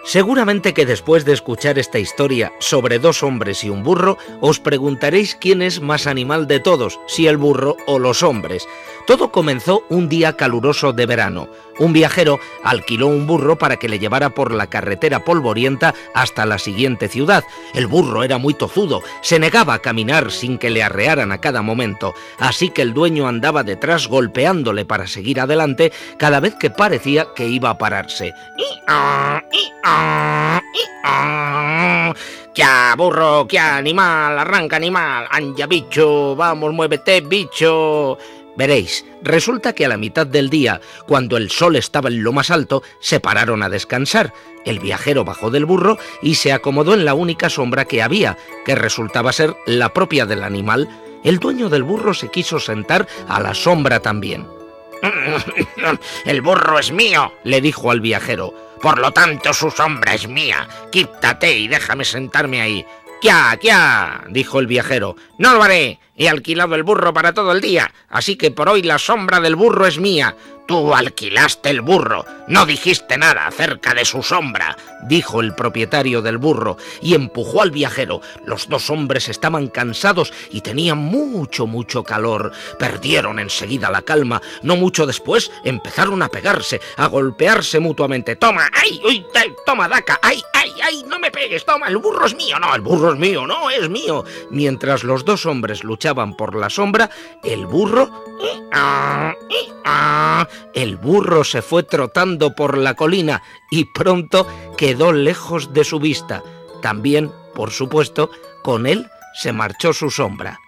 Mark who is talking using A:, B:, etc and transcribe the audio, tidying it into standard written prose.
A: Seguramente que después de escuchar esta historia sobre dos hombres y un burro, os preguntaréis quién es más animal de todos, si el burro o los hombres. Todo comenzó un día caluroso de verano. Un viajero alquiló un burro para que le llevara por la carretera polvorienta hasta la siguiente ciudad. El burro era muy tozudo, se negaba a caminar sin que le arrearan a cada momento, así que el dueño andaba detrás golpeándole para seguir adelante cada vez que parecía que iba a pararse. ¡Ya, burro! ¡Ya, animal! ¡Arranca, animal! ¡Anja, bicho! ¡Vamos, muévete, bicho! Veréis, resulta que a la mitad del día, cuando el sol estaba en lo más alto, se pararon a descansar. El viajero bajó del burro y se acomodó en la única sombra que había, que resultaba ser la propia del animal. El dueño del burro se quiso sentar a la sombra también. «El burro es mío», le dijo al viajero. «Por lo tanto, su sombra es mía. Quítate y déjame sentarme ahí». «¡Quia!», dijo el viajero. «No lo haré. He alquilado el burro para todo el día, así que por hoy la sombra del burro es mía». «Tú alquilaste el burro. No dijiste nada acerca de su sombra», dijo el propietario del burro, y empujó al viajero. Los dos hombres estaban cansados y tenían mucho calor. Perdieron enseguida la calma. No mucho después empezaron a pegarse, a golpearse mutuamente. «¡Toma! ¡Ay! ¡Uy! ¡Toma, daca! ¡Ay! ¡Ay! ¡Ay! ¡No me pegues! ¡Toma! ¡El burro es mío! ¡No! ¡El burro es mío! ¡No! ¡Es mío!». Mientras los dos hombres luchaban por la sombra, el burro se fue trotando por la colina y pronto quedó lejos de su vista. También, por supuesto, con él se marchó su sombra.